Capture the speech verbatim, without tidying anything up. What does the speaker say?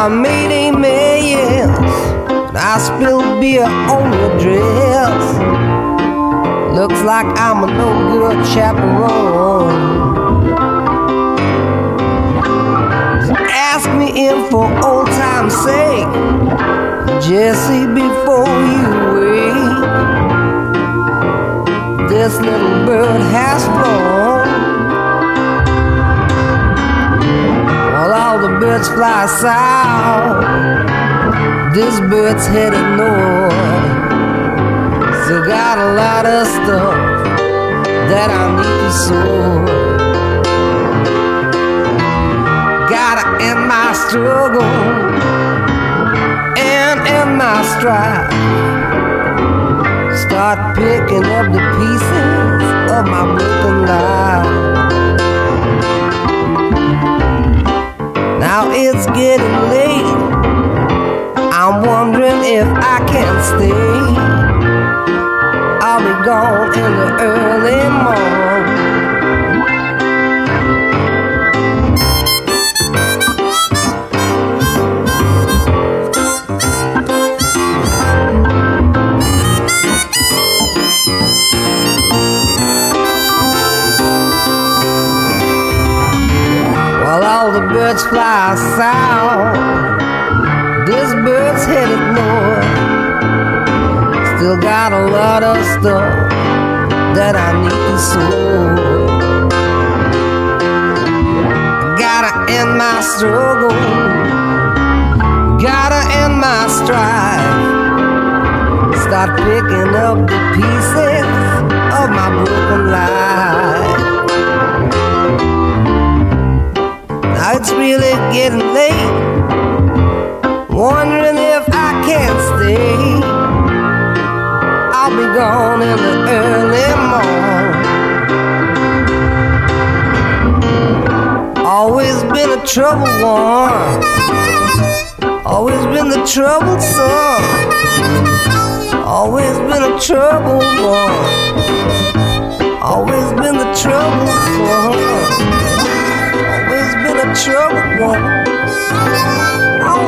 I made amens, and I spilled beer on your dress. Looks like I'm a no good chaperone. Ask me in for old time's sake, Jesse, before you wake. This little bird has flown, while all the birds fly south. This bird's headed north. Still got a lot of stuff that I need to sort. Gotta end my struggle and end my strife. Start picking up the pieces of my broken life. Now it's getting late, I'm wondering if I can stay. I'll be gone in the early morning. While all the birds fly south, this bird's headed north. Still got a lot of stuff that I need to sort. Gotta end my struggle, gotta end my strife. Start picking up the pieces of my broken life. Now it's really getting late, wondering if I can stay. I'll be gone in the early morning. Always been a troubled one, always been the troubled son. Always been a troubled one, always been the troubled son. Always been a troubled one, always